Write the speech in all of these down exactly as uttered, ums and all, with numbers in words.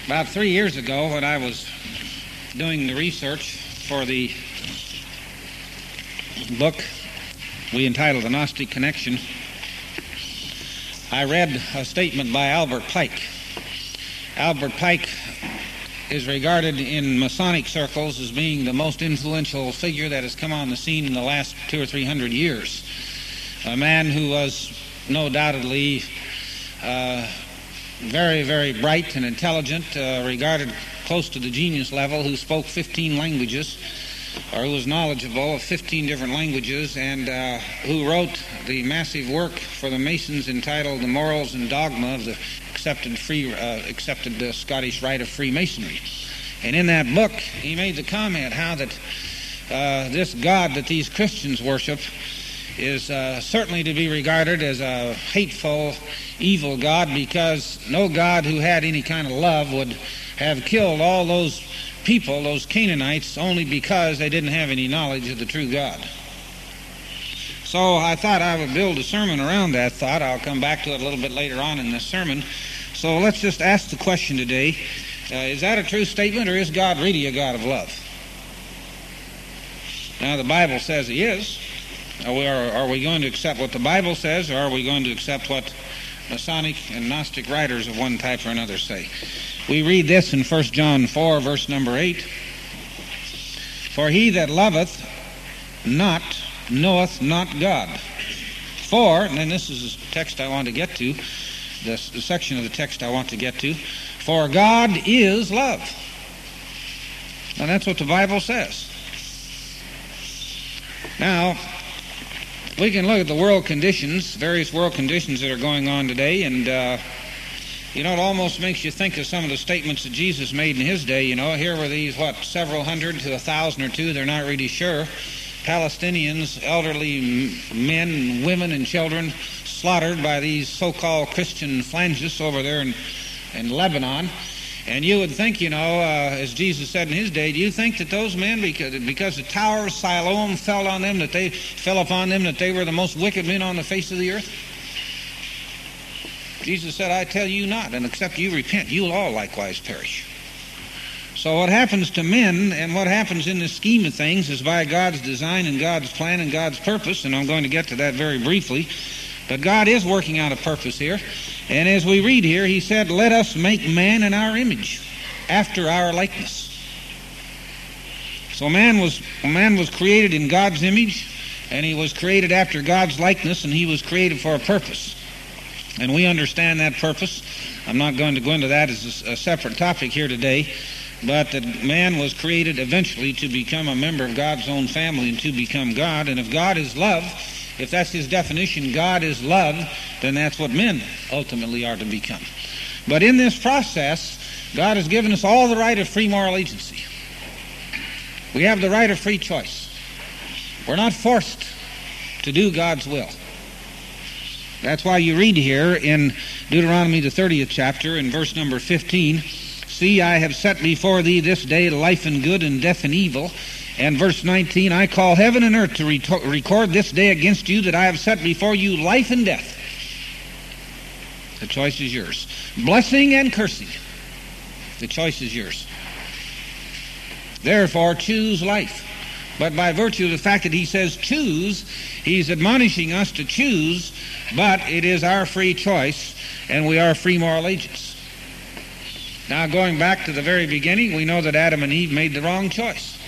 About three years ago, when I was doing the research for the book we entitled The Gnostic Connection, I read a statement by Albert Pike. Albert Pike is regarded in Masonic circles as being the most influential figure that has come on the scene in the last two or three hundred years. A man who was no doubtedly uh, very, very bright and intelligent, uh, regarded close to the genius level, who spoke fifteen languages, or who was knowledgeable of fifteen different languages, and uh, who wrote the massive work for the Masons entitled The Morals and Dogma of the accepted free, uh, accepted uh, Scottish Rite of Freemasonry. And in that book, he made the comment how that uh, this God that these Christians worship is uh, certainly to be regarded as a hateful, evil God, because no God who had any kind of love would have killed all those people, those Canaanites, only because they didn't have any knowledge of the true God. So I thought I would build a sermon around that thought. I'll come back to it a little bit later on in this sermon. So let's just ask the question today, uh, is that a true statement, or is God really a God of love? Now, the Bible says He is. Are we, are, are we going to accept what the Bible says, or are we going to accept what Masonic and Gnostic writers of one type or another say? We read this in First John four, verse number eight. For he that loveth not knoweth not God. For, and then this is the text I want to get to, this, the section of the text I want to get to, for God is love. Now that's what the Bible says. Now, we can look at the world conditions, various world conditions that are going on today, and uh, you know, it almost makes you think of some of the statements that Jesus made in His day. You know, here were these, what, several hundred to a thousand or two, they're not really sure, Palestinians, elderly men, women, and children slaughtered by these so-called Christian phalangists over there in, in Lebanon. And you would think, you know, uh, as Jesus said in His day, do you think that those men, because, because the tower of Siloam fell on them, that they fell upon them, that they were the most wicked men on the face of the earth? Jesus said, I tell you not, and except you repent, you will all likewise perish. So what happens to men and what happens in the scheme of things is by God's design and God's plan and God's purpose, and I'm going to get to that very briefly. But God is working out a purpose here. And as we read here, He said, let us make man in our image, after our likeness. So man was, man was created in God's image, and he was created after God's likeness, and he was created for a purpose. And we understand that purpose. I'm not going to go into that as a separate topic here today, but that man was created eventually to become a member of God's own family and to become God. And if God is love, if that's His definition, God is love, then that's what men ultimately are to become. But in this process, God has given us all the right of free moral agency. We have the right of free choice. We're not forced to do God's will. That's why you read here in Deuteronomy the thirtieth chapter in verse number fifteen, see, I have set before thee this day life and good and death and evil. And verse nineteen, I call heaven and earth to re- record this day against you that I have set before you life and death. The choice is yours. Blessing and cursing. The choice is yours. Therefore, choose life. But by virtue of the fact that He says choose, He's admonishing us to choose, but it is our free choice, and we are free moral agents. Now, going back to the very beginning, we know that Adam and Eve made the wrong choice.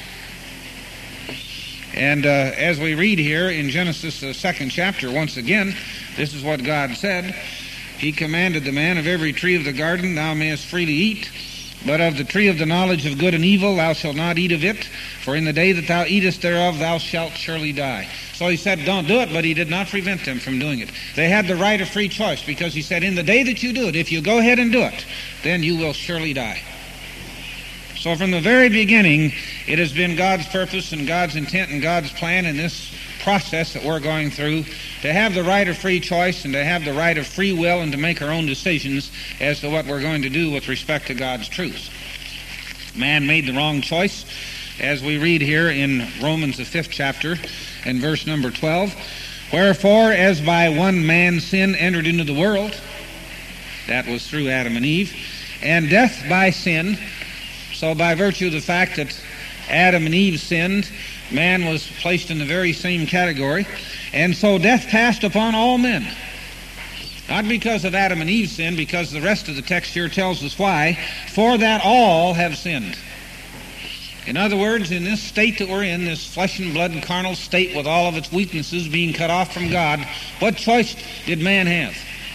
And uh, as we read here in Genesis, the second chapter, once again, this is what God said. He commanded the man, of every tree of the garden thou mayest freely eat, but of the tree of the knowledge of good and evil thou shalt not eat of it, for in the day that thou eatest thereof thou shalt surely die. So He said, don't do it, but He did not prevent them from doing it. They had the right of free choice, because He said, in the day that you do it, if you go ahead and do it, then you will surely die. So from the very beginning, it has been God's purpose and God's intent and God's plan in this process that we're going through to have the right of free choice and to have the right of free will and to make our own decisions as to what we're going to do with respect to God's truth. Man made the wrong choice, as we read here in Romans the fifth chapter and verse number twelve. Wherefore, as by one man sin entered into the world, that was through Adam and Eve, and death by sin. So by virtue of the fact that Adam and Eve sinned, man was placed in the very same category. And so death passed upon all men. Not because of Adam and Eve's sin, because the rest of the text here tells us why. For that all have sinned. In other words, in this state that we're in, this flesh and blood carnal state with all of its weaknesses being cut off from God, what choice did man have?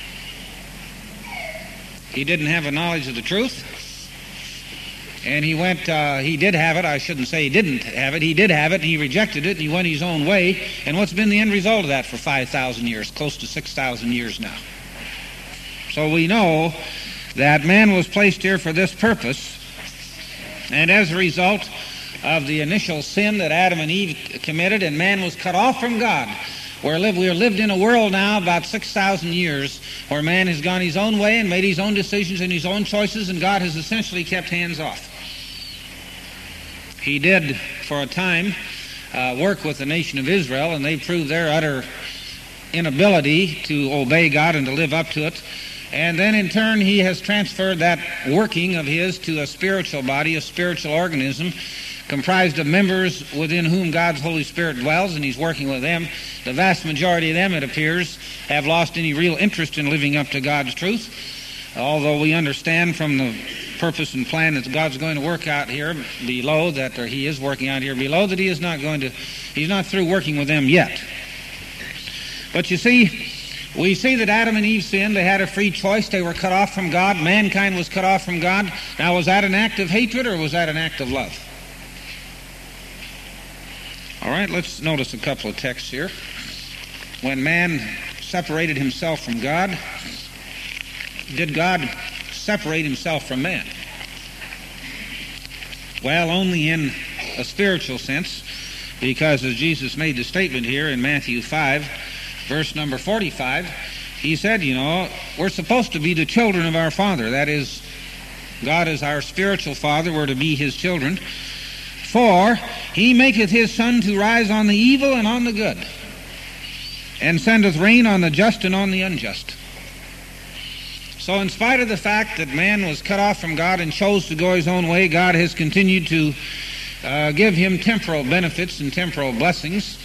He didn't have a knowledge of the truth. And he went, uh, he did have it. I shouldn't say he didn't have it. He did have it, and he rejected it, and he went his own way. And what's been the end result of that for five thousand years, close to six thousand years now? So we know that man was placed here for this purpose. And as a result of the initial sin that Adam and Eve committed, and man was cut off from God, we're live, we are lived in a world now about six thousand years where man has gone his own way and made his own decisions and his own choices, and God has essentially kept hands off. He did, for a time, uh, work with the nation of Israel, and they proved their utter inability to obey God and to live up to it. And then in turn he has transferred that working of his to a spiritual body, a spiritual organism, comprised of members within whom God's Holy Spirit dwells, and he's working with them. The vast majority of them, it appears, have lost any real interest in living up to God's truth, although we understand from the purpose and plan that God's going to work out here below, that or he is working out here below, that he is not going to, he's not through working with them yet. But you see, we see that Adam and Eve sinned. They had a free choice. They were cut off from God. Mankind was cut off from God. Now, was that an act of hatred or was that an act of love? All right, let's notice a couple of texts here. When man separated himself from God, did God separate himself from man? Well, only in a spiritual sense, because as Jesus made the statement here in Matthew five, verse number forty-five, he said, you know, we're supposed to be the children of our Father. That is, God is our spiritual Father. We're to be his children. For he maketh his sun to rise on the evil and on the good, and sendeth rain on the just and on the unjust. So in spite of the fact that man was cut off from God and chose to go his own way, God has continued to uh, give him temporal benefits and temporal blessings.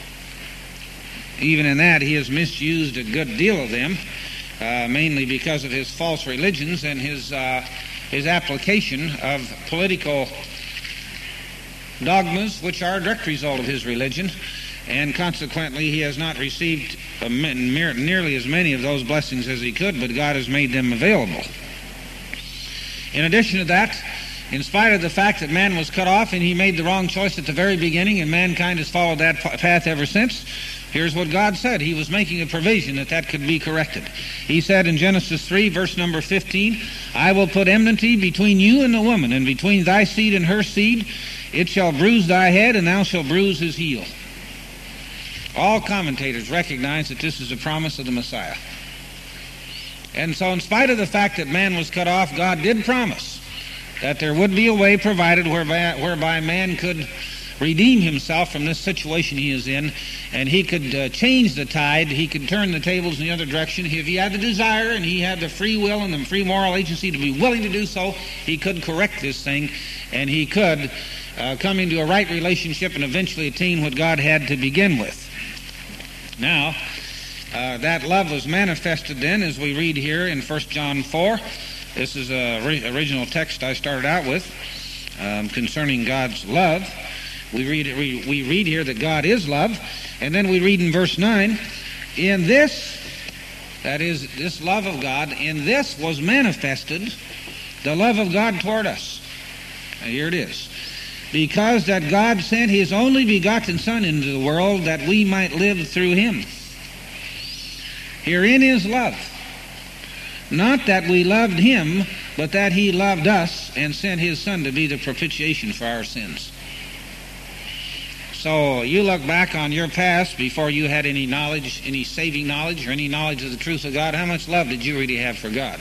Even in that, he has misused a good deal of them, uh, mainly because of his false religions and his uh, his application of political dogmas, which are a direct result of his religion, and consequently he has not received a, nearly as many of those blessings as he could, but God has made them available. In addition to that, in spite of the fact that man was cut off and he made the wrong choice at the very beginning, and mankind has followed that path ever since, here's what God said. He was making a provision that that could be corrected. He said in Genesis three, verse number fifteen, I will put enmity between you and the woman, and between thy seed and her seed. It shall bruise thy head, and thou shalt bruise his heel. All commentators recognize that this is a promise of the Messiah. And so in spite of the fact that man was cut off, God did promise that there would be a way provided whereby, whereby man could redeem himself from this situation he is in, and he could uh, change the tide. He could turn the tables in the other direction. If he had the desire and he had the free will and the free moral agency to be willing to do so, he could correct this thing, and he could uh, come into a right relationship and eventually attain what God had to begin with. Now, uh, that love was manifested then, as we read here in First John four. This is the original text I started out with um, concerning God's love. We read, we, we read here that God is love, and then we read in verse nine, in this, that is, this love of God, in this was manifested the love of God toward us. And here it is. Because that God sent his only begotten Son into the world that we might live through him. Herein is love. Not that we loved him, but that he loved us and sent his Son to be the propitiation for our sins. So you look back on your past before you had any knowledge, any saving knowledge or any knowledge of the truth of God. How much love did you really have for God?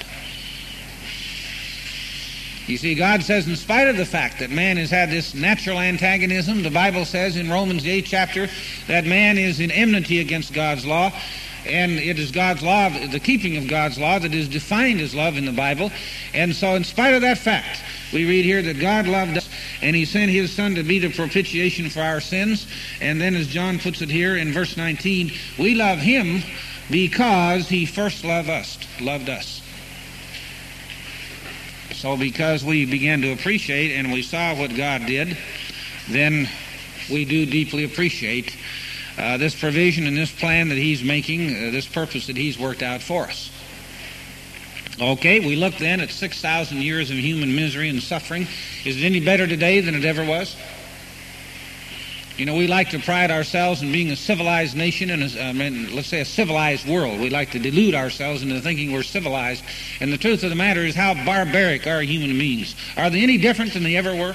You see, God says in spite of the fact that man has had this natural antagonism, the Bible says in Romans the eighth chapter that man is in enmity against God's law, and it is God's law, the keeping of God's law, that is defined as love in the Bible. And so in spite of that fact, we read here that God loved us, and He sent His Son to be the propitiation for our sins. And then as John puts it here in verse nineteen, we love Him because He first loved us. Loved us. So because we began to appreciate and we saw what God did, then we do deeply appreciate uh, this provision and this plan that He's making, uh, this purpose that He's worked out for us. Okay, we look then at six thousand years of human misery and suffering. Is it any better today than it ever was? You know, we like to pride ourselves in being a civilized nation and, a, I mean, let's say a civilized world. We like to delude ourselves into thinking we're civilized. And the truth of the matter is how barbaric are human beings. Are they any different than they ever were?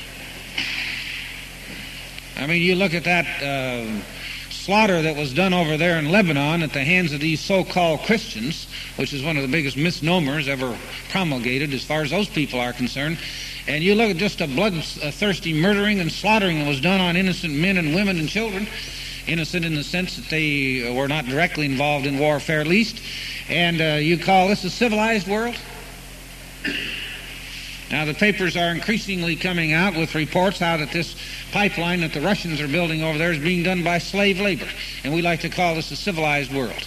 I mean, you look at that uh, slaughter that was done over there in Lebanon at the hands of these so-called Christians, which is one of the biggest misnomers ever promulgated as far as those people are concerned. And you look at just a bloodthirsty murdering and slaughtering that was done on innocent men and women and children, innocent in the sense that they were not directly involved in warfare at least, and uh, you call this a civilized world? Now the papers are increasingly coming out with reports how that this pipeline that the Russians are building over there is being done by slave labor, and we like to call this a civilized world.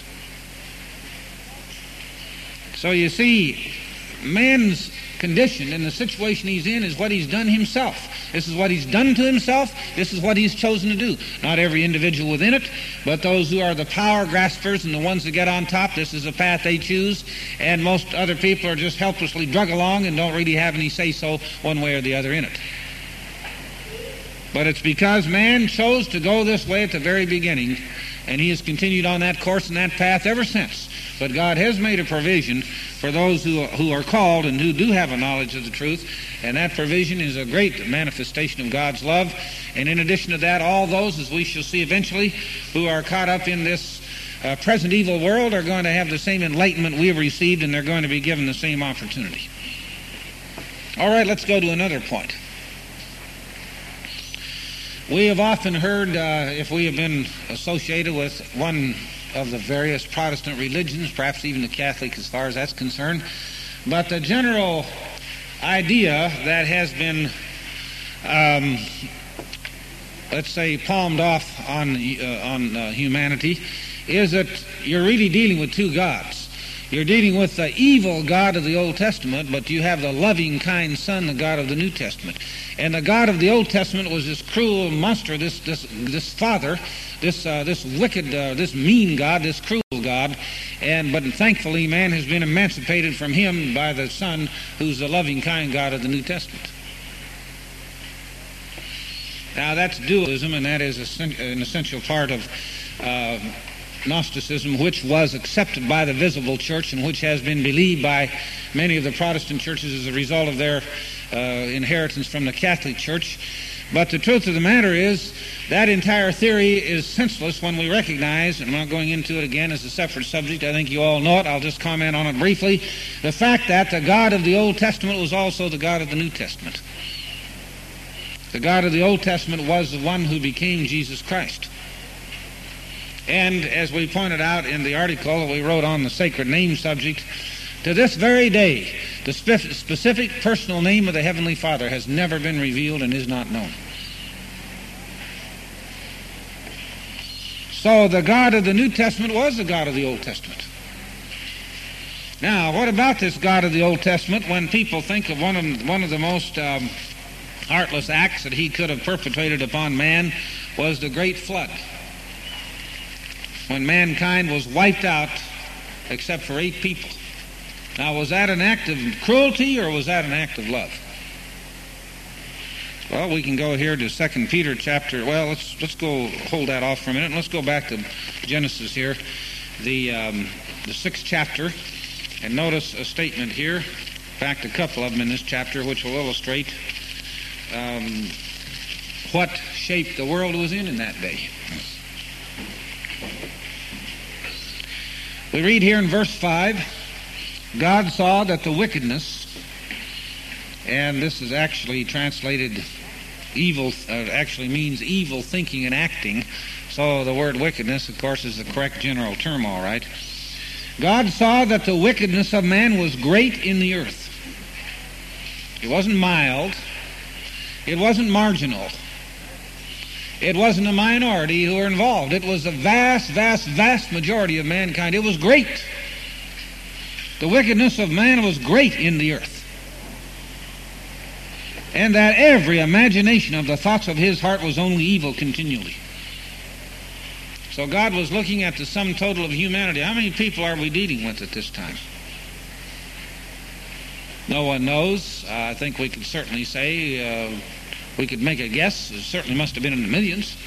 So you see, man's condition and the situation he's in is what he's done himself. This is what he's done to himself. This is what he's chosen to do. Not every individual within it, but those who are the power graspers and the ones that get on top, this is the path they choose, and most other people are just helplessly drug along and don't really have any say-so one way or the other in it. But it's because man chose to go this way at the very beginning, and he has continued on that course and that path ever since. But God has made a provision for those who are, who are called and who do have a knowledge of the truth, and that provision is a great manifestation of God's love. And in addition to that, all those, as we shall see eventually, who are caught up in this uh, present evil world are going to have the same enlightenment we have received, and they're going to be given the same opportunity. All right, let's go to another point. We have often heard, uh, if we have been associated with one of the various Protestant religions, perhaps even the Catholic as far as that's concerned, but the general idea that has been, um, let's say, palmed off on, uh, on uh, humanity is that you're really dealing with two gods. You're dealing with the evil God of the Old Testament, but you have the loving, kind Son, the God of the New Testament. And the God of the Old Testament was this cruel monster, this this this father, this uh, this wicked, uh, this mean God, this cruel God. And but thankfully, man has been emancipated from him by the Son, who's the loving, kind God of the New Testament. Now that's dualism, and that is an essential part of Uh, Gnosticism, which was accepted by the visible church and which has been believed by many of the Protestant churches as a result of their uh, inheritance from the Catholic Church. But the truth of the matter is that entire theory is senseless when we recognize, and I'm not going into it again as a separate subject, I think you all know it, I'll just comment on it briefly, the fact that the God of the Old Testament was also the God of the New Testament. The God of the Old Testament was the one who became Jesus Christ. And as we pointed out in the article that we wrote on the sacred name subject, to this very day, the spe- specific personal name of the Heavenly Father has never been revealed and is not known. So the God of the New Testament was the God of the Old Testament. Now, what about this God of the Old Testament when people think of one of, one of the most um, heartless acts that he could have perpetrated upon man was the Great Flood, when mankind was wiped out except for eight people. Now, was that an act of cruelty or was that an act of love? Well, we can go here to Second Peter chapter. Well, let's let's go hold that off for a minute. And let's go back to Genesis here, the um, the sixth chapter, and notice a statement here. In fact, a couple of them in this chapter, which will illustrate um, what shape the world was in in that day. We read here in verse five, God saw that the wickedness, and this is actually translated evil, uh, actually means evil thinking and acting, So the word wickedness, of course, is the correct general term, all right. God saw that the wickedness of man was great in the earth. It wasn't mild. It wasn't marginal. It wasn't a minority who were involved. It was a vast, vast, vast majority of mankind. It was great. The wickedness of man was great in the earth. And that every imagination of the thoughts of his heart was only evil continually. So God was looking at the sum total of humanity. How many people are we dealing with at this time? No one knows. Uh, I think we could certainly say, uh, we could make a guess. It certainly must have been in the millions.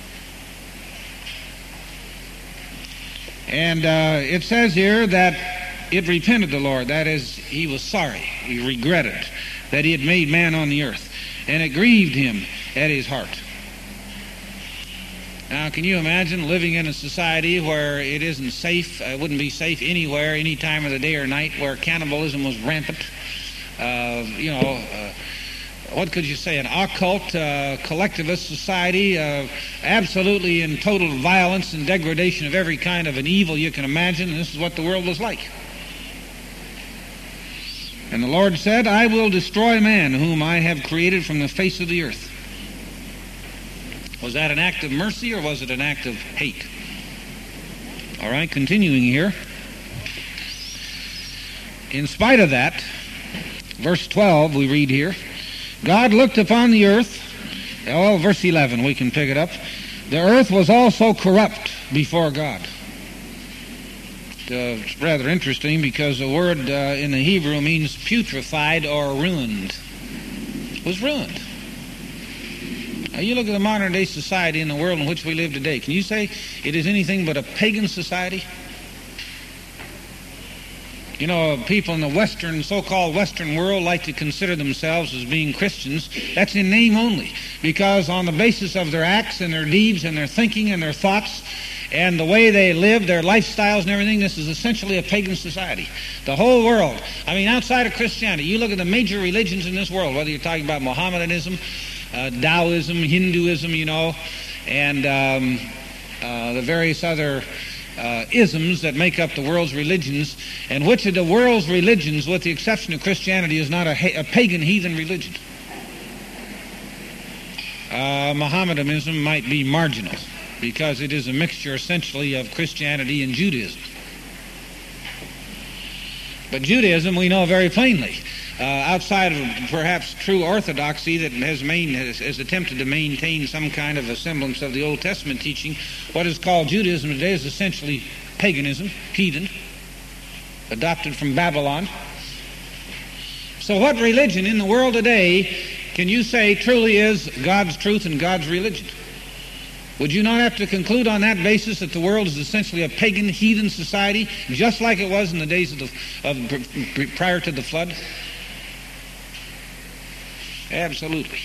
And uh, it says here that it repented the Lord. That is, he was sorry. He regretted that he had made man on the earth. And it grieved him at his heart. Now, can you imagine living in a society where it isn't safe, it uh, wouldn't be safe anywhere, any time of the day or night, where cannibalism was rampant? Uh, you know, uh, what could you say, an occult, uh, collectivist society, uh, absolutely in total violence and degradation of every kind of an evil you can imagine. And this is what the world was like. And the Lord said, I will destroy man whom I have created from the face of the earth. Was that an act of mercy or was it an act of hate? All right, continuing here. In spite of that, verse twelve, we read here, God looked upon the earth. Well, verse eleven, we can pick it up. The earth was also corrupt before God. Uh, it's rather interesting because the word uh, in the Hebrew means putrefied or ruined. It was ruined. Now you look at the modern day society in the world in which we live today. Can you say it is anything but a pagan society? You know, people in the Western, so-called Western world like to consider themselves as being Christians. That's in name only, because on the basis of their acts and their deeds and their thinking and their thoughts and the way they live, their lifestyles and everything, this is essentially a pagan society. The whole world. I mean, outside of Christianity, you look at the major religions in this world, whether you're talking about Mohammedanism, uh, Taoism, Hinduism, you know, and um, uh, the various other Uh, isms that make up the world's religions, and which of the world's religions, with the exception of Christianity, is not a, a pagan heathen religion? Uh, Mohammedanism might be marginal because it is a mixture essentially of Christianity and Judaism. But Judaism, we know very plainly, uh, outside of perhaps true orthodoxy that has, main, has, has attempted to maintain some kind of a semblance of the Old Testament teaching, what is called Judaism today is essentially paganism, heathen, adopted from Babylon. So what religion in the world today can you say truly is God's truth and God's religion? Would you not have to conclude on that basis that the world is essentially a pagan, heathen society, just like it was in the days of the of, prior to the flood? Absolutely.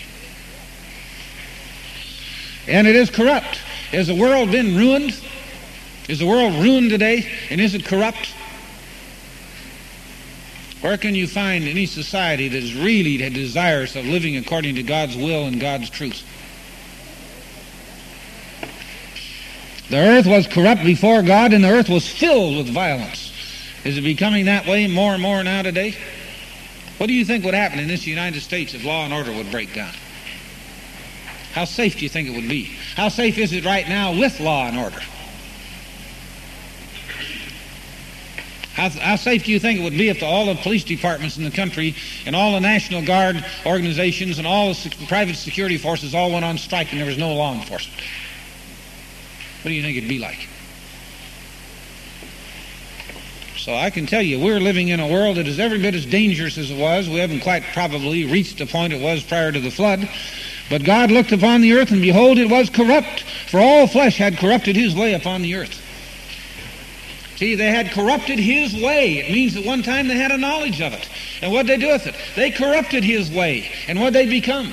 And it is corrupt. Has the world been ruined? Is the world ruined today? And is it corrupt? Where can you find any society that is really desirous of living according to God's will and God's truth? The earth was corrupt before God, and the earth was filled with violence. Is it becoming that way more and more now today? What do you think would happen in this United States if law and order would break down? How safe do you think it would be? How safe is it right now with law and order? How, how safe do you think it would be if the, all the police departments in the country and all the National Guard organizations and all the sec- private security forces all went on strike and there was no law enforcement? What do you think it'd be like? So I can tell you, we're living in a world that is every bit as dangerous as it was. We haven't quite probably reached the point it was prior to the flood. But God looked upon the earth, and behold, it was corrupt, for all flesh had corrupted his way upon the earth. See, they had corrupted his way. It means at one time they had a knowledge of it. And what'd they do with it? They corrupted his way. And what'd they become?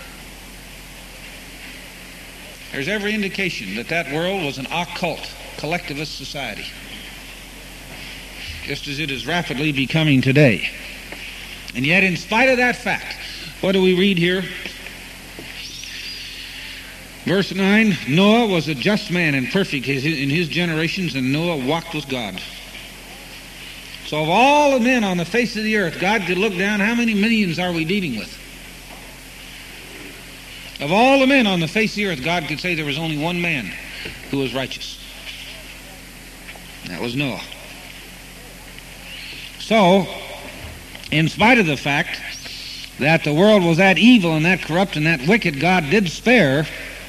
There's every indication that that world was an occult, collectivist society, just as it is rapidly becoming today. And yet, in spite of that fact, what do we read here? Verse nine, Noah was a just man and perfect in his generations, and Noah walked with God. So of all the men on the face of the earth, God could look down. How many millions are we dealing with? Of all the men on the face of the earth, God could say there was only one man who was righteous. That was Noah. So, in spite of the fact that the world was that evil and that corrupt and that wicked, God did spare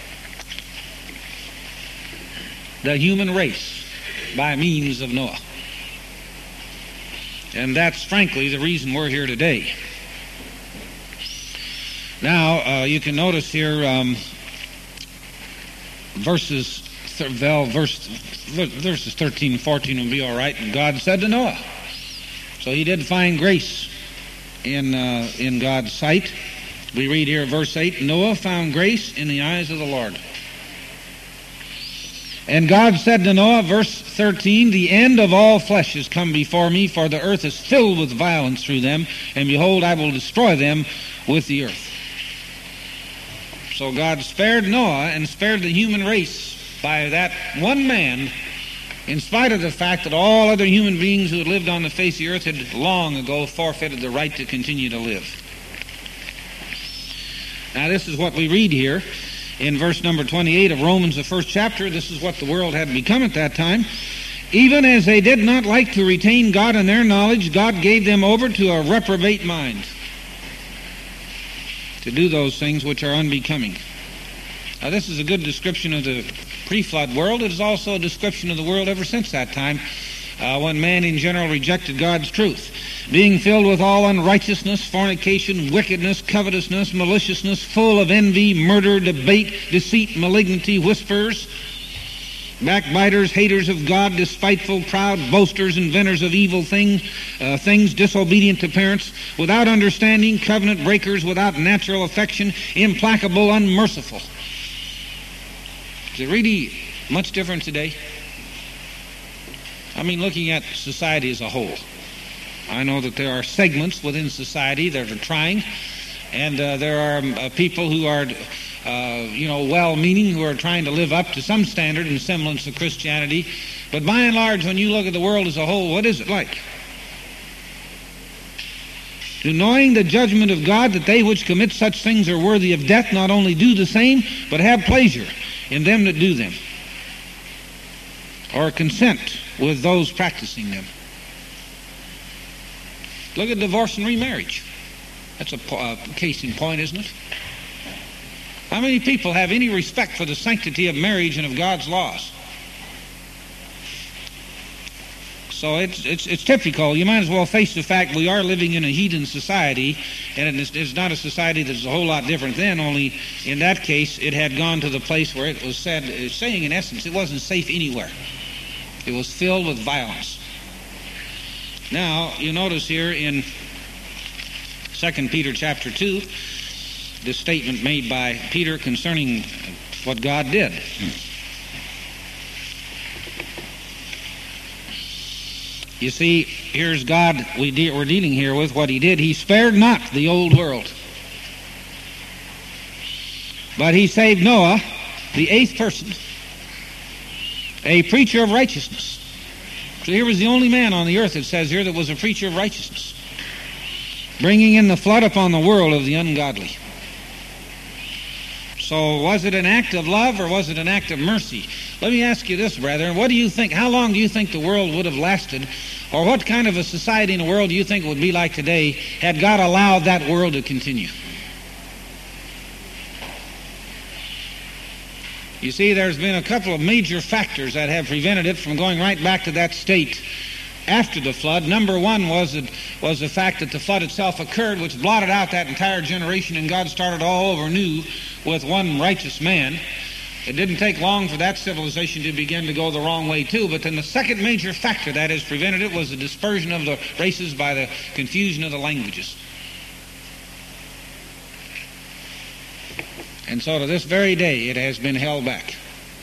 the human race by means of Noah. And that's frankly the reason we're here today. Now, uh, you can notice here um, verses, well, verse, verses thirteen and fourteen will be all right. And God said to Noah. So he did find grace in, uh, in God's sight. We read here verse eight, Noah found grace in the eyes of the Lord. And God said to Noah, verse thirteen, the end of all flesh is come before me, for the earth is filled with violence through them, and behold, I will destroy them with the earth. So God spared Noah and spared the human race by that one man, in spite of the fact that all other human beings who had lived on the face of the earth had long ago forfeited the right to continue to live. Now this is what we read here in verse number twenty-eight of Romans, the first chapter. This is what the world had become at that time. Even as they did not like to retain God in their knowledge, God gave them over to a reprobate mind, to do those things which are unbecoming. Now this is a good description of the pre-flood world. It is also a description of the world ever since that time, uh, when man in general rejected God's truth. Being filled with all unrighteousness, fornication, wickedness, covetousness, maliciousness, full of envy, murder, debate, deceit, malignity, whisperers, backbiters, haters of God, despiteful, proud, boasters, inventors of evil things, uh, things, disobedient to parents, without understanding, covenant breakers, without natural affection, implacable, unmerciful. Is it really much different today? I mean, looking at society as a whole. I know that there are segments within society that are trying, and uh, there are uh, people who are, uh, you know, well-meaning, who are trying to live up to some standard and semblance of Christianity. But by and large, when you look at the world as a whole, what is it like? To knowing the judgment of God, that they which commit such things are worthy of death, not only do the same, but have pleasure in them that do them, or consent with those practicing them. Look at divorce and remarriage. That's a uh, case in point, isn't it? How many people have any respect for the sanctity of marriage and of God's laws? So it's, it's, it's typical. You might as well face the fact we are living in a heathen society, and it's, it's not a society that's a whole lot different then, only in that case it had gone to the place where it was said, it's saying in essence, it wasn't safe anywhere. It was filled with violence. Now, you notice here in Second Peter chapter two, this statement made by Peter concerning what God did. You see, here's God we de- we're dealing here with, what he did. He spared not the old world, but he saved Noah, the eighth person, a preacher of righteousness. So here was the only man on the earth, it says here, that was a preacher of righteousness, bringing in the flood upon the world of the ungodly. So was it an act of love or was it an act of mercy? Let me ask you this, brethren. What do you think, how long do you think the world would have lasted, or what kind of a society in the world do you think it would be like today had God allowed that world to continue? You see, there's been a couple of major factors that have prevented it from going right back to that state after the flood. Number one was it, was the fact that the flood itself occurred, which blotted out that entire generation, and God started all over new with one righteous man. It didn't take long for that civilization to begin to go the wrong way too. But then the second major factor that has prevented it was the dispersion of the races by the confusion of the languages. And so to this very day, it has been held back.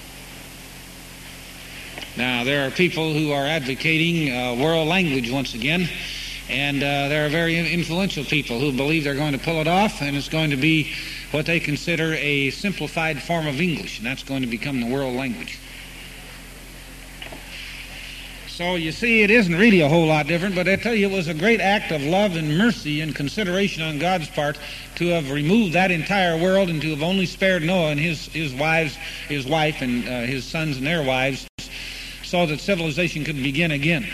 Now, there are people who are advocating uh, world language once again, and uh, there are very influential people who believe they're going to pull it off, and it's going to be what they consider a simplified form of English, and that's going to become the world language. So you see, it isn't really a whole lot different, but I tell you, it was a great act of love and mercy and consideration on God's part to have removed that entire world and to have only spared Noah and his, his wives, his wife and uh, his sons and their wives, so that civilization could begin again.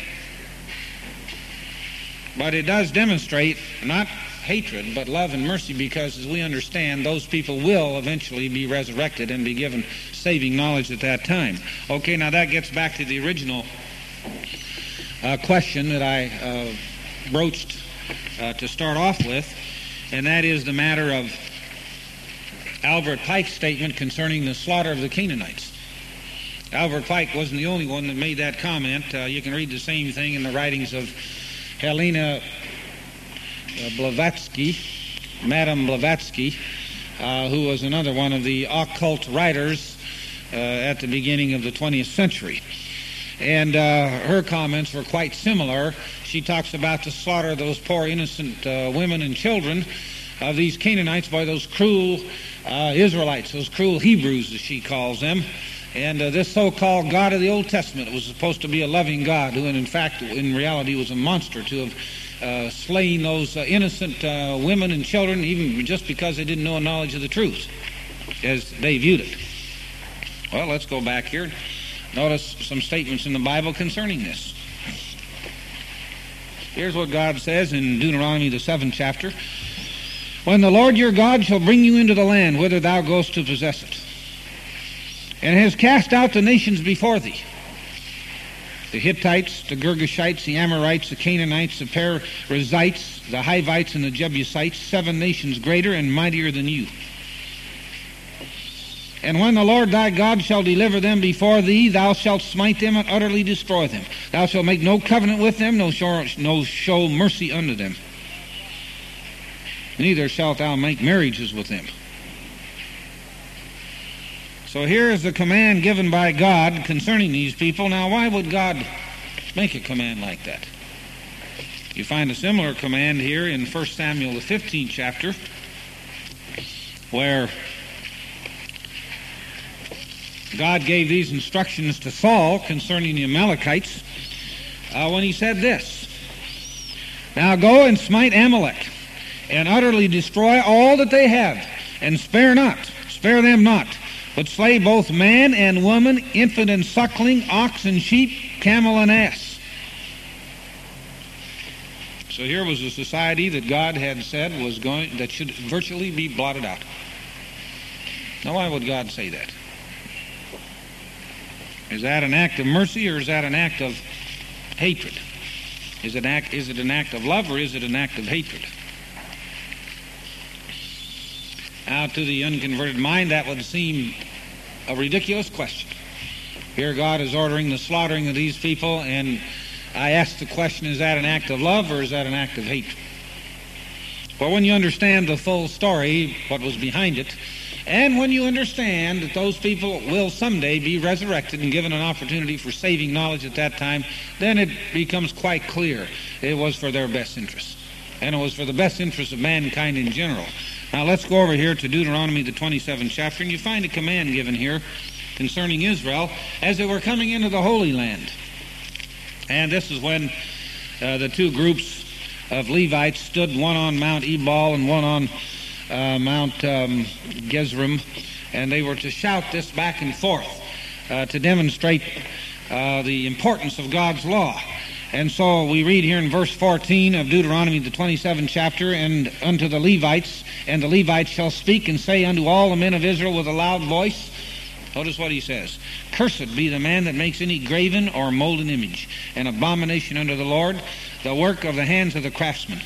But it does demonstrate not hatred, but love and mercy, because as we understand, those people will eventually be resurrected and be given saving knowledge at that time. Okay, now that gets back to the original uh, question that I uh, broached uh, to start off with, and that is the matter of Albert Pike's statement concerning the slaughter of the Canaanites. Albert Pike wasn't the only one that made that comment. Uh, you can read the same thing in the writings of Helena Blavatsky, Madame Blavatsky, uh, who was another one of the occult writers uh, at the beginning of the twentieth century. And uh, her comments were quite similar. She talks about the slaughter of those poor innocent uh, women and children of these Canaanites by those cruel uh, Israelites, those cruel Hebrews, as she calls them. And uh, this so-called God of the Old Testament was supposed to be a loving God, who in fact, in reality, was a monster to have uh, slain those uh, innocent uh, women and children, even just because they didn't know a knowledge of the truth, as they viewed it. Well, let's go back here. Notice some statements in the Bible concerning this. Here's what God says in Deuteronomy, the seventh chapter. When the Lord your God shall bring you into the land whither thou goest to possess it, and has cast out the nations before thee, the Hittites, the Girgashites, the Amorites, the Canaanites, the Perizzites, the Hivites, and the Jebusites, seven nations greater and mightier than you. And when the Lord thy God shall deliver them before thee, thou shalt smite them and utterly destroy them. Thou shalt make no covenant with them, no show, no show mercy unto them. Neither shalt thou make marriages with them. So here is the command given by God concerning these people. Now, why would God make a command like that? You find a similar command here in First Samuel, the fifteenth chapter, where God gave these instructions to Saul concerning the Amalekites uh, when he said this, Now go and smite Amalek, and utterly destroy all that they have, and spare not, spare them not, but slay both man and woman, infant and suckling, ox and sheep, camel and ass. So here was a society that God had said was going, that should virtually be blotted out. Now, why would God say that? Is that an act of mercy, or is that an act of hatred? Is it, act, is it an act of love, or is it an act of hatred? Now, to the unconverted mind, that would seem a ridiculous question. Here God is ordering the slaughtering of these people, and I ask the question, is that an act of love, or is that an act of hatred? Well, when you understand the full story, what was behind it, and when you understand that those people will someday be resurrected and given an opportunity for saving knowledge at that time, then it becomes quite clear it was for their best interest. And it was for the best interest of mankind in general. Now let's go over here to Deuteronomy, the twenty-seventh chapter, and you find a command given here concerning Israel as they were coming into the Holy Land. And this is when uh, the two groups of Levites stood, one on Mount Ebal and one on Uh, Mount um, Gerizim, and they were to shout this back and forth uh, to demonstrate uh, the importance of God's law. And so we read here in verse fourteen of Deuteronomy, the twenty-seventh chapter, and unto the Levites, and the Levites shall speak and say unto all the men of Israel with a loud voice. Notice what he says. Cursed be the man that makes any graven or molten image, an abomination unto the Lord, the work of the hands of the craftsman.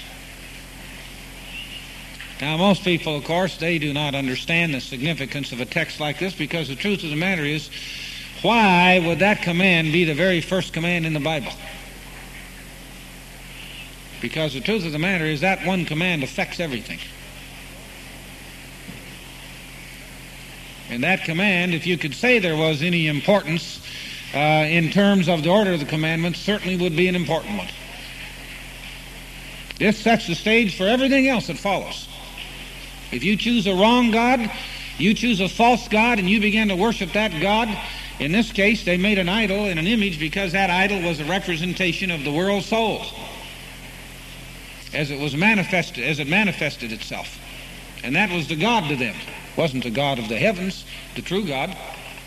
Now, most people, of course, they do not understand the significance of a text like this, because the truth of the matter is, why would that command be the very first command in the Bible? Because the truth of the matter is that one command affects everything. And that command, if you could say there was any importance uh, in terms of the order of the commandments, certainly would be an important one. This sets the stage for everything else that follows. If you choose a wrong God, you choose a false God, and you begin to worship that God, in this case, they made an idol and an image because that idol was a representation of the world soul as it was manifested, as it manifested itself. And that was the God to them. It wasn't the God of the heavens, the true God.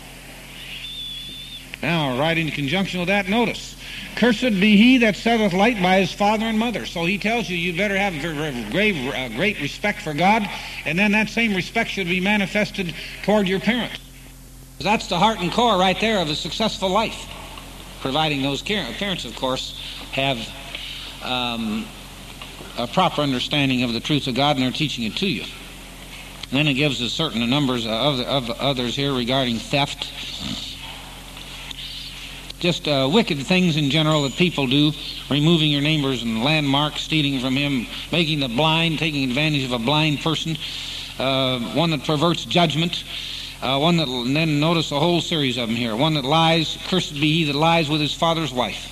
Now, right in conjunction with that, notice, cursed be he that setteth light by his father and mother. So he tells you you better have great, uh, great respect for God, and then that same respect should be manifested toward your parents. That's the heart and core right there of a successful life, providing those parents, of course, have um, a proper understanding of the truth of God and they're teaching it to you. And then it gives us certain numbers of, of others here regarding theft. Just uh, wicked things in general that people do, removing your neighbor's landmark, stealing from him, making the blind, taking advantage of a blind person, uh, one that perverts judgment, uh, one that, and then notice a whole series of them here, one that lies, cursed be he that lies with his father's wife.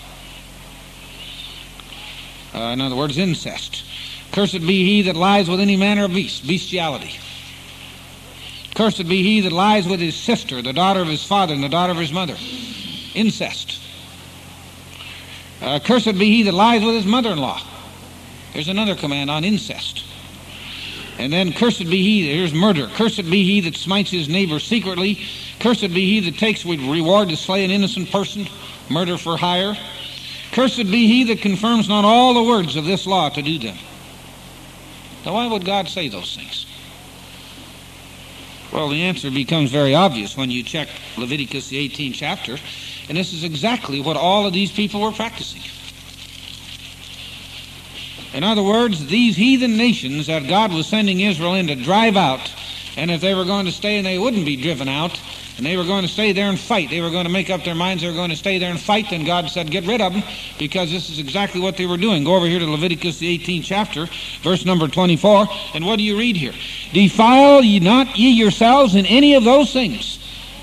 Uh, in other words, incest. Cursed be he that lies with any manner of beast, bestiality. Cursed be he that lies with his sister, the daughter of his father and the daughter of his mother. Incest. Uh, cursed be he that lies with his mother-in-law. There's another command on incest. And then cursed be he, here's murder. Cursed be he that smites his neighbor secretly. Cursed be he that takes with reward to slay an innocent person, murder for hire. Cursed be he that confirms not all the words of this law to do them. Now why would God say those things? Well, the answer becomes very obvious when you check Leviticus, the eighteenth chapter, and this is exactly what all of these people were practicing. In other words, these heathen nations that God was sending Israel in to drive out, and if they were going to stay and they wouldn't be driven out, and they were going to stay there and fight, they were going to make up their minds they were going to stay there and fight, then God said, get rid of them, because this is exactly what they were doing. Go over here to Leviticus, the eighteenth chapter, verse number twenty-four, and what do you read here? Defile ye not ye yourselves in any of those things.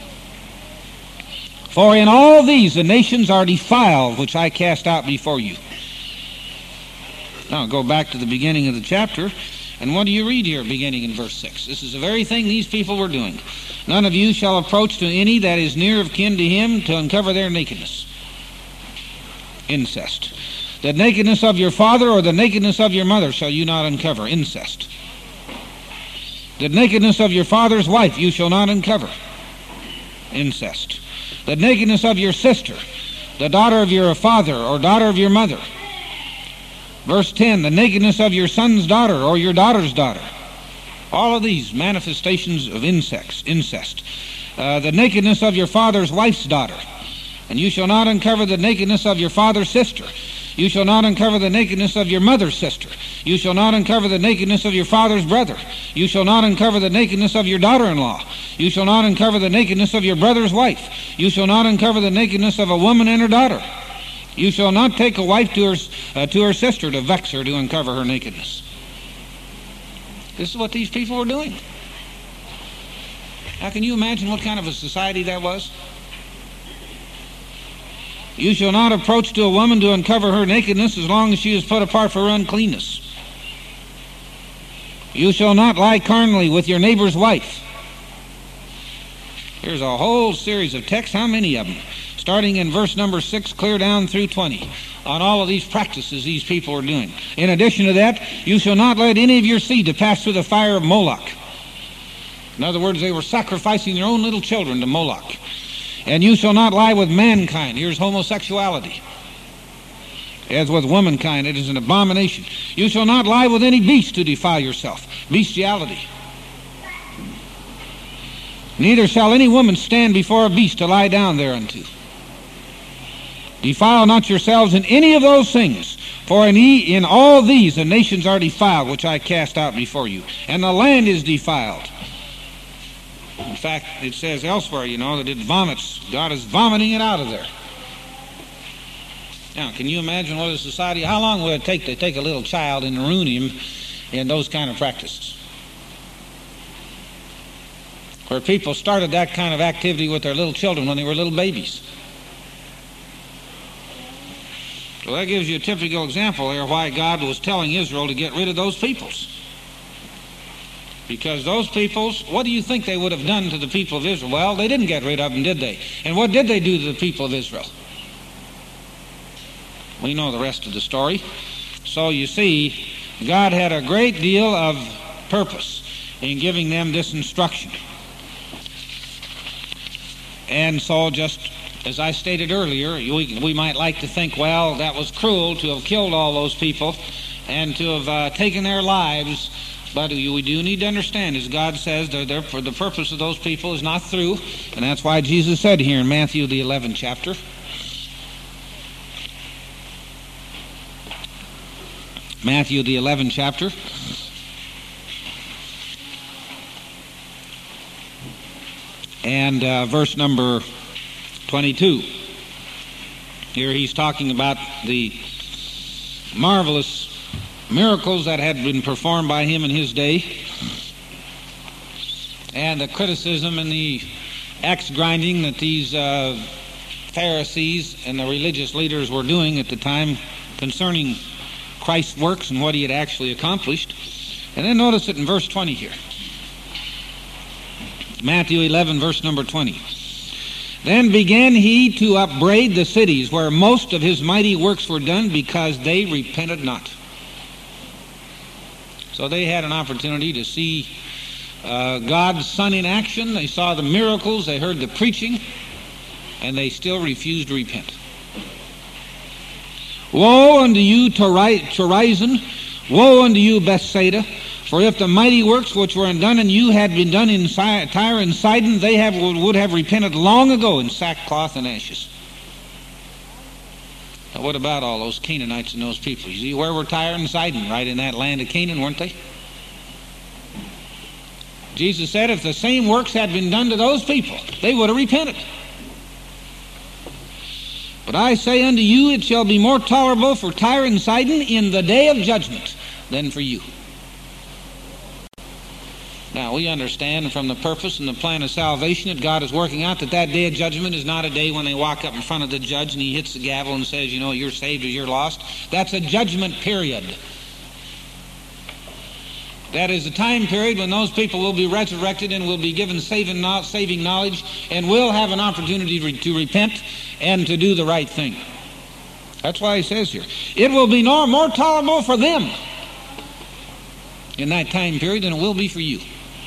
For in all these the nations are defiled, which I cast out before you. Now go back to the beginning of the chapter, and what do you read here beginning in verse six? This is the very thing these people were doing. None of you shall approach to any that is near of kin to him to uncover their nakedness. Incest. The nakedness of your father or the nakedness of your mother shall you not uncover. Incest. The nakedness of your father's wife you shall not uncover. Incest. The nakedness of your sister, the daughter of your father or daughter of your mother. Verse ten, the nakedness of your son's daughter or your daughter's daughter. All of these manifestations of incest. incest. Uh, the nakedness of your father's wife's daughter. And you shall not uncover the nakedness of your father's sister. You shall not uncover the nakedness of your mother's sister. You shall not uncover the nakedness of your father's brother. You shall not uncover the nakedness of your daughter-in-law. You shall not uncover the nakedness of your brother's wife. You shall not uncover the nakedness of a woman and her daughter. You shall not take a wife to her, uh, to her sister to vex her, to uncover her nakedness. This is what these people were doing. Now, can you imagine what kind of a society that was? You shall not approach to a woman to uncover her nakedness as long as she is put apart for her uncleanness. You shall not lie carnally with your neighbor's wife. Here's a whole series of texts. How many of them? Starting in verse number six, clear down through twenty, on all of these practices these people are doing. In addition to that, you shall not let any of your seed to pass through the fire of Moloch. In other words, they were sacrificing their own little children to Moloch. And you shall not lie with mankind. Here's homosexuality. As with womankind, it is an abomination. You shall not lie with any beast to defile yourself. Bestiality. Neither shall any woman stand before a beast to lie down thereunto. Defile not yourselves in any of those things, for in, e, in all these the nations are defiled, which I cast out before you, and the land is defiled. In fact, it says elsewhere, you know, that it vomits. God is vomiting it out of there. Now, can you imagine what a society, how long would it take to take a little child and ruin him in those kind of practices? Where people started that kind of activity with their little children when they were little babies. So that gives you a typical example there why God was telling Israel to get rid of those peoples. Because those peoples, what do you think they would have done to the people of Israel? Well, they didn't get rid of them, did they? And what did they do to the people of Israel? We know the rest of the story. So you see, God had a great deal of purpose in giving them this instruction. And so, just as I stated earlier, we, we might like to think, well, that was cruel to have killed all those people and to have uh, taken their lives. But we do need to understand, as God says, they're there for the purpose of those people is not through. And that's why Jesus said here in Matthew the eleventh chapter, Matthew the eleventh chapter, and uh, verse number twenty-two. Here he's talking about the marvelous miracles that had been performed by him in his day, and the criticism and the axe grinding that these uh, Pharisees and the religious leaders were doing at the time concerning Christ's works and what he had actually accomplished. And then notice it in verse twenty here. Matthew eleven, verse number twenty. Then began he to upbraid the cities where most of his mighty works were done, because they repented not. So they had an opportunity to see uh, God's Son in action. They saw the miracles, they heard the preaching, and they still refused to repent. Woe unto you, Chorazin! Woe unto you, Bethsaida! For if the mighty works which were done in you had been done in Tyre and Sidon, they have, would have repented long ago in sackcloth and ashes. Now, what about all those Canaanites and those people? You see, where were Tyre and Sidon? Right in that land of Canaan, weren't they? Jesus said if the same works had been done to those people, they would have repented. But I say unto you, it shall be more tolerable for Tyre and Sidon in the day of judgment than for you. Now, we understand from the purpose and the plan of salvation that God is working out that that day of judgment is not a day when they walk up in front of the judge and he hits the gavel and says, you know, you're saved or you're lost. That's a judgment period. That is a time period when those people will be resurrected and will be given saving knowledge and will have an opportunity to repent and to do the right thing. That's why he says here, it will be more tolerable for them in that time period than it will be for you.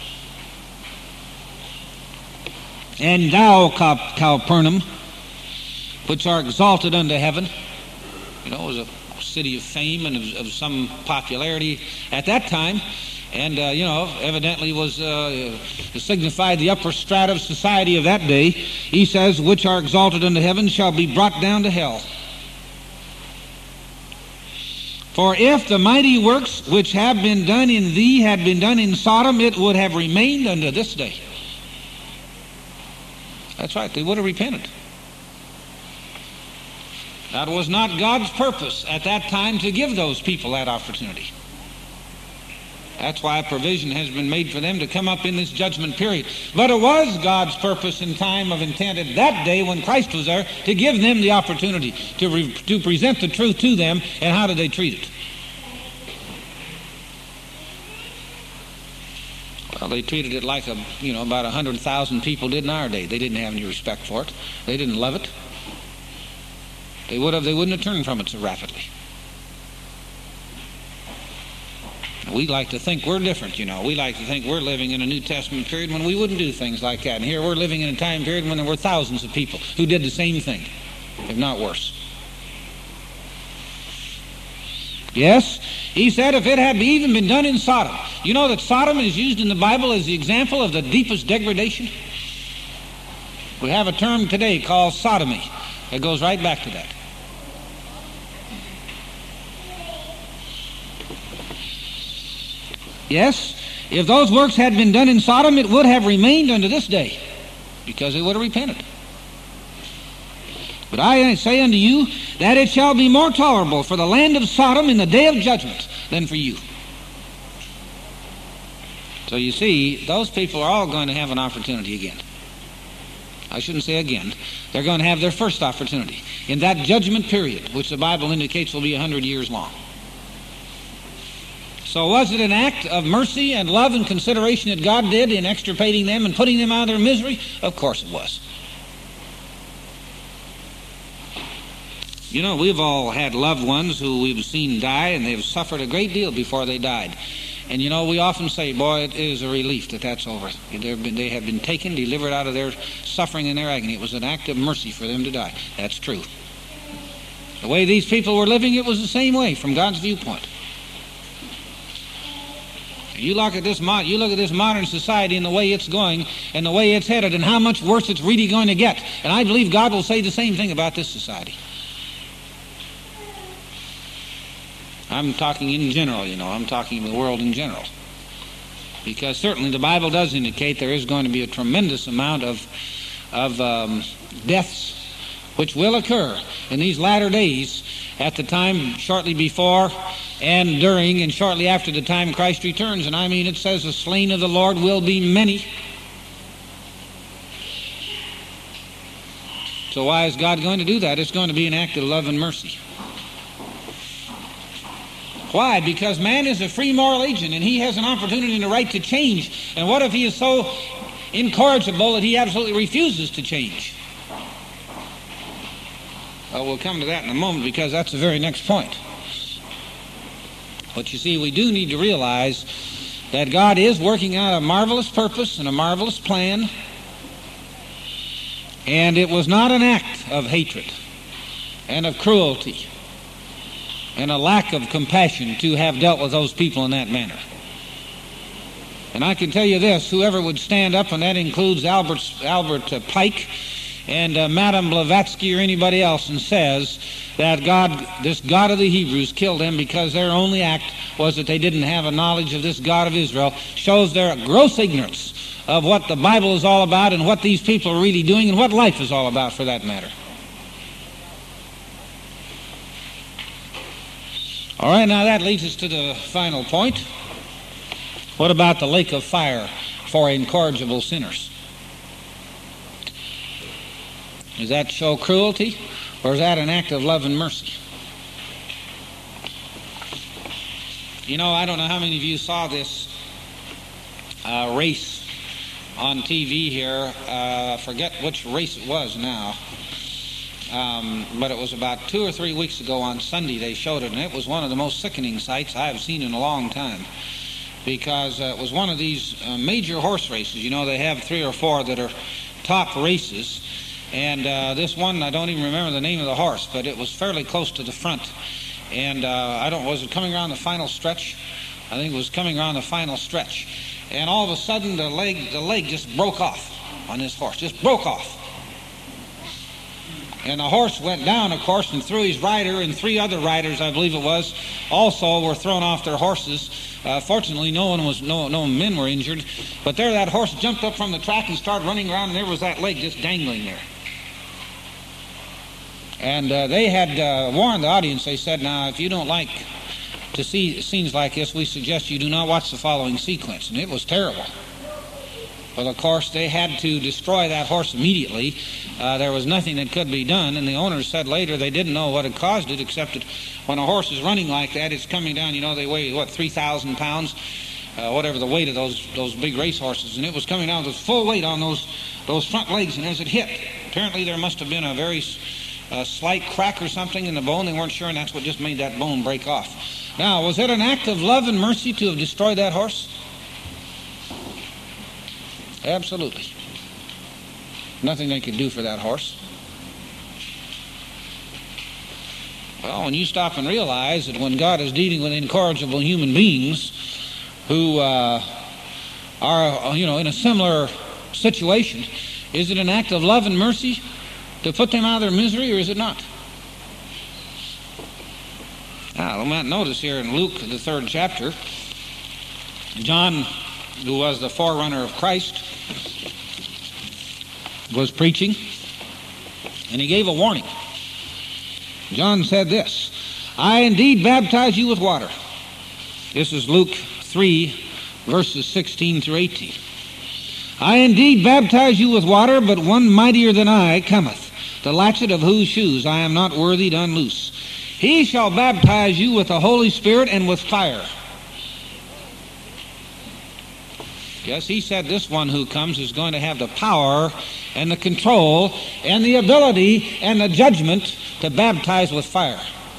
And thou, Capernaum, which are exalted unto heaven, you know, it was a city of fame and of, of some popularity at that time, and, uh, you know, evidently was uh, signified the upper strata of society of that day. He says, which are exalted unto heaven shall be brought down to hell. For if the mighty works which have been done in thee had been done in Sodom, it would have remained unto this day. That's right, they would have repented. That was not God's purpose at that time to give those people that opportunity. That's why a provision has been made for them to come up in this judgment period. But it was God's purpose in time of intent at that day when Christ was there to give them the opportunity to, re- to present the truth to them, and how did they treat it? Well, they treated it like a, you know, about a hundred thousand people did in our day. They didn't have any respect for it. They didn't love it. They would have. They wouldn't have turned from it so rapidly. We like to think we're different, you know. We like to think we're living in a New Testament period when we wouldn't do things like that. And here we're living in a time period when there were thousands of people who did the same thing, if not worse. Yes, he said if it had even been done in Sodom. You know that Sodom is used in the Bible as the example of the deepest degradation? We have a term today called sodomy. It goes right back to that. Yes, if those works had been done in Sodom, it would have remained unto this day, because they would have repented. But I say unto you that it shall be more tolerable for the land of Sodom in the day of judgment than for you. So you see, those people are all going to have an opportunity again. I shouldn't say again. They're going to have their first opportunity in that judgment period, which the Bible indicates will be a hundred years long. So was it an act of mercy and love and consideration that God did in extirpating them and putting them out of their misery? Of course it was. You know, we've all had loved ones who we've seen die, and they've suffered a great deal before they died. And you know, we often say, boy, it is a relief that that's over. Been, they have been taken, delivered out of their suffering and their agony. It was an act of mercy for them to die. That's true. The way these people were living, it was the same way from God's viewpoint. You look at this mod, you look at this modern society and the way it's going and the way it's headed and how much worse it's really going to get. And I believe God will say the same thing about this society. I'm talking in general, you know. I'm talking the world in general. Because certainly the Bible does indicate there is going to be a tremendous amount of, of um, deaths which will occur in these latter days at the time shortly before and during and shortly after the time Christ returns. And I mean, it says the slain of the Lord will be many. So why is God going to do that? It's going to be an act of love and mercy. Why? Because man is a free moral agent, and he has an opportunity and a right to change. And what if he is so incorrigible that he absolutely refuses to change? Well, we'll come to that in a moment, because that's the very next point. But you see, we do need to realize that God is working out a marvelous purpose and a marvelous plan, and it was not an act of hatred and of cruelty and a lack of compassion to have dealt with those people in that manner. And I can tell you this, whoever would stand up, and that includes Albert, Albert uh, Pike and uh, Madame Blavatsky or anybody else, and says that God, this God of the Hebrews, killed them because their only act was that they didn't have a knowledge of this God of Israel, shows their gross ignorance of what the Bible is all about and what these people are really doing and what life is all about, for that matter. All right, now that leads us to the final point. What about the lake of fire for incorrigible sinners? Does that show cruelty, or is that an act of love and mercy? You know, I don't know how many of you saw this uh, race on T V here. Uh, I forget which race it was now. Um, but it was about two or three weeks ago on Sunday they showed it, and it was one of the most sickening sights I have seen in a long time, because uh, it was one of these uh, major horse races. You know, they have three or four that are top races, and uh, this one, I don't even remember the name of the horse, but it was fairly close to the front, and uh, I don't, was it coming around the final stretch? I think it was coming around the final stretch, and all of a sudden the leg, the leg just broke off on this horse, just broke off. And the horse went down, of course, and threw his rider, and three other riders, I believe it was, also were thrown off their horses. Uh, fortunately, no one was, no, no men were injured. But there, that horse jumped up from the track and started running around, and there was that leg just dangling there. And uh, they had uh, warned the audience. They said, "Now, if you don't like to see scenes like this, we suggest you do not watch the following sequence." And it was terrible. Well, of course, they had to destroy that horse immediately. Uh, there was nothing that could be done, and the owners said later they didn't know what had caused it, except that when a horse is running like that, it's coming down, you know, they weigh, what, three thousand pounds, uh, whatever the weight of those those big race horses, and it was coming down with full weight on those, those front legs, and as it hit, apparently there must have been a very uh, slight crack or something in the bone. They weren't sure, and that's what just made that bone break off. Now, was it an act of love and mercy to have destroyed that horse? Absolutely. Nothing they could do for that horse. Well, when you stop and realize that when God is dealing with incorrigible human beings who uh, are, you know, in a similar situation, is it an act of love and mercy to put them out of their misery, or is it not? Now, we might notice here in Luke, the third chapter, John, who was the forerunner of Christ, was preaching, and he gave a warning. John said this, "I indeed baptize you with water." This is Luke three, verses sixteen through eighteen. "I indeed baptize you with water, but one mightier than I cometh, the latchet of whose shoes I am not worthy to unloose. He shall baptize you with the Holy Spirit and with fire. Yes, he said this one who comes is going to have the power and the control and the ability and the judgment to baptize with fire.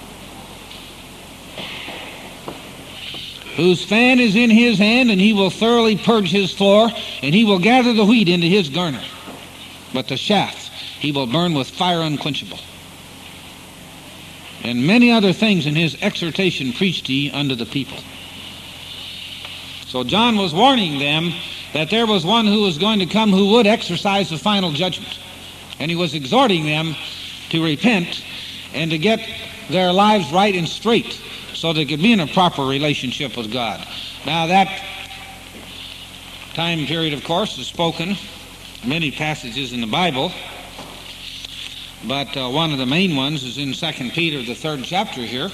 Whose fan is in his hand, and he will thoroughly purge his floor, and he will gather the wheat into his garner. But the chaff he will burn with fire unquenchable. And many other things in his exhortation preached he unto the people. So John was warning them that there was one who was going to come who would exercise the final judgment. And he was exhorting them to repent and to get their lives right and straight so they could be in a proper relationship with God. Now that time period, of course, is spoken in many passages in the Bible, but uh, one of the main ones is in Second Peter, the third chapter here,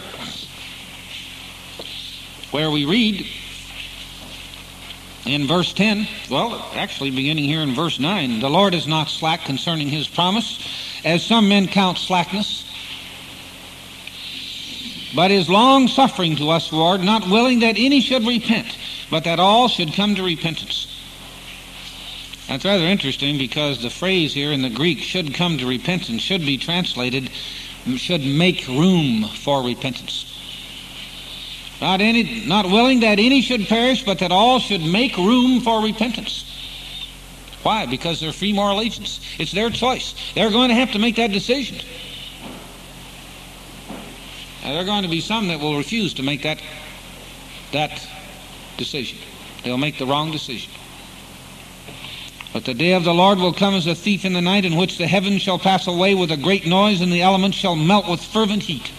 where we read in verse ten, well, actually beginning here in verse nine, the Lord is not slack concerning his promise, as some men count slackness, but is long-suffering to us, Lord, not willing that any should repent, but that all should come to repentance. That's rather interesting, because the phrase here in the Greek, should come to repentance, should be translated, should make room for repentance. Not any, not willing that any should perish, but that all should make room for repentance. Why? Because they're free moral agents. It's their choice. They're going to have to make that decision. Now, there are going to be some that will refuse to make that, that decision. They'll make the wrong decision. But the day of the Lord will come as a thief in the night, in which the heavens shall pass away with a great noise, and the elements shall melt with fervent heat.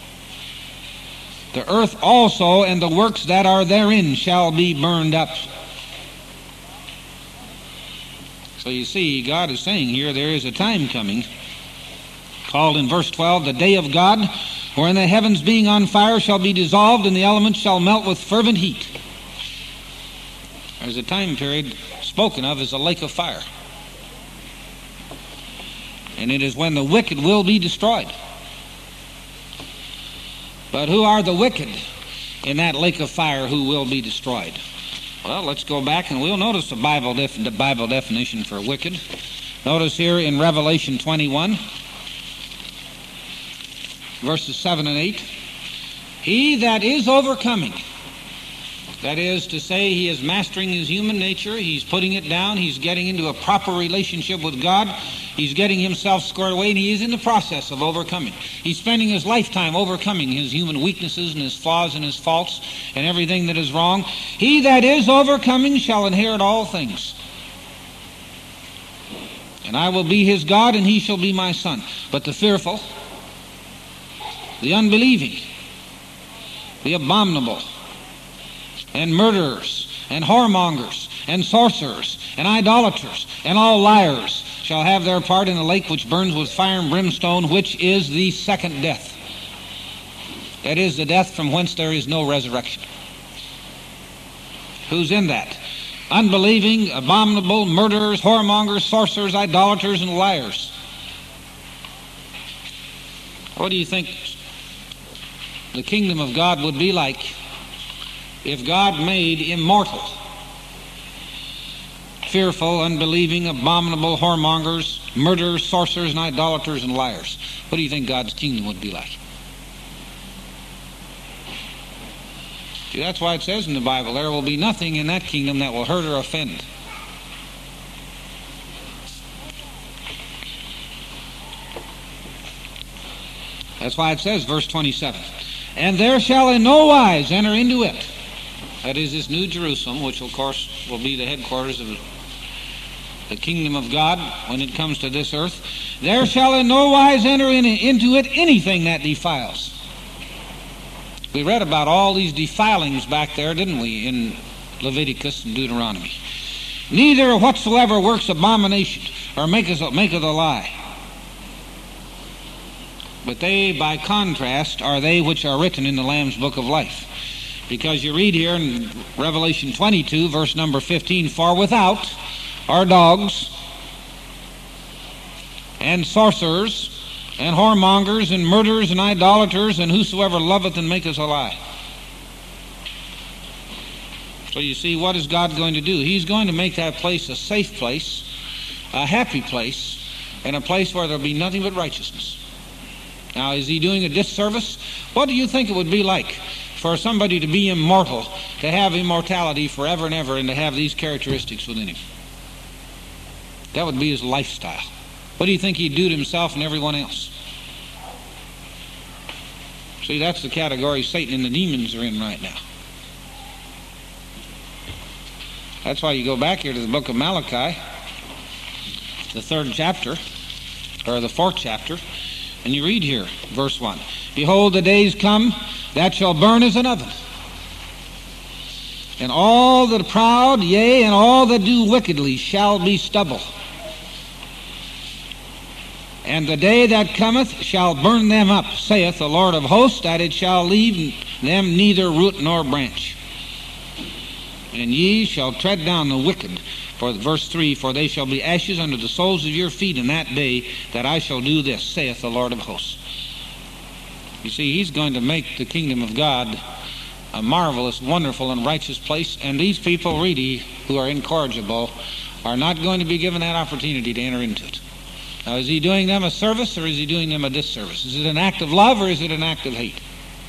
The earth also and the works that are therein shall be burned up. So you see, God is saying here there is a time coming, called in verse twelve, the day of God, wherein the heavens being on fire shall be dissolved, and the elements shall melt with fervent heat. There's a time period spoken of as a lake of fire. And it is when the wicked will be destroyed. But who are the wicked in that lake of fire who will be destroyed? Well, let's go back and we'll notice the Bible, def- the Bible definition for wicked. Notice here in Revelation twenty-one, verses seven and eight. He that is overcoming, that is to say, he is mastering his human nature, he's putting it down, he's getting into a proper relationship with God, he's getting himself squared away, and he is in the process of overcoming. He's spending his lifetime overcoming his human weaknesses and his flaws and his faults and everything that is wrong. He that is overcoming shall inherit all things. And I will be his God, and he shall be my son. But the fearful, the unbelieving, the abominable, and murderers, and whoremongers, and sorcerers, and idolaters, and all liars shall have their part in the lake which burns with fire and brimstone, which is the second death. That is the death from whence there is no resurrection. Who's in that? Unbelieving, abominable, murderers, whoremongers, sorcerers, idolaters, and liars. What do you think the kingdom of God would be like if God made immortal fearful, unbelieving, abominable, whoremongers, murderers, sorcerers, and idolaters, and liars? What do you think God's kingdom would be like? See, that's why it says in the Bible, there will be nothing in that kingdom that will hurt or offend. That's why it says, verse twenty-seven, and there shall in no wise enter into it. That is this New Jerusalem, which of course will be the headquarters of the kingdom of God when it comes to this earth. There shall in no wise enter in, into it anything that defiles. We read about all these defilings back there, didn't we, in Leviticus and Deuteronomy. Neither whatsoever works abomination or maketh, maketh a lie. But they, by contrast, are they which are written in the Lamb's book of life. Because you read here in Revelation twenty-two, verse number fifteen, for without are dogs, and sorcerers, and whoremongers, and murderers, and idolaters, and whosoever loveth and maketh a lie. So you see, what is God going to do? He's going to make that place a safe place, a happy place, and a place where there'll be nothing but righteousness. Now, is he doing a disservice? What do you think it would be like for somebody to be immortal, to have immortality forever and ever, and to have these characteristics within him? That would be his lifestyle. What do you think he'd do to himself and everyone else? See, that's the category Satan and the demons are in right now. That's why you go back here to the book of Malachi, the third chapter, or the fourth chapter, and you read here, verse one. Behold, the days come that shall burn as an oven, and all the proud, yea, and all that do wickedly shall be stubble. And the day that cometh shall burn them up, saith the Lord of hosts, that it shall leave them neither root nor branch. And ye shall tread down the wicked, for verse three, for they shall be ashes under the soles of your feet in that day that I shall do this, saith the Lord of hosts. You see, he's going to make the kingdom of God a marvelous, wonderful, and righteous place, and these people really, who are incorrigible, are not going to be given that opportunity to enter into it. Now, is he doing them a service, or is he doing them a disservice? Is it an act of love, or is it an act of hate?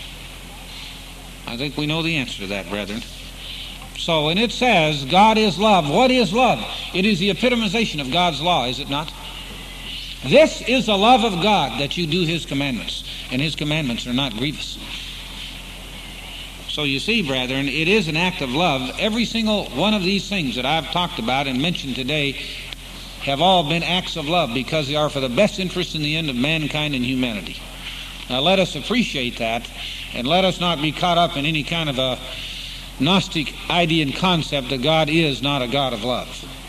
I think we know the answer to that, brethren. So when it says God is love, what is love? It is the epitomization of God's law, is it not? This is the love of God, that you do his commandments, and his commandments are not grievous. So you see, brethren, it is an act of love. Every single one of these things that I've talked about and mentioned today have all been acts of love, because they are for the best interest in the end of mankind and humanity. Now let us appreciate that, and let us not be caught up in any kind of a Gnostic idea and concept that God is not a God of love.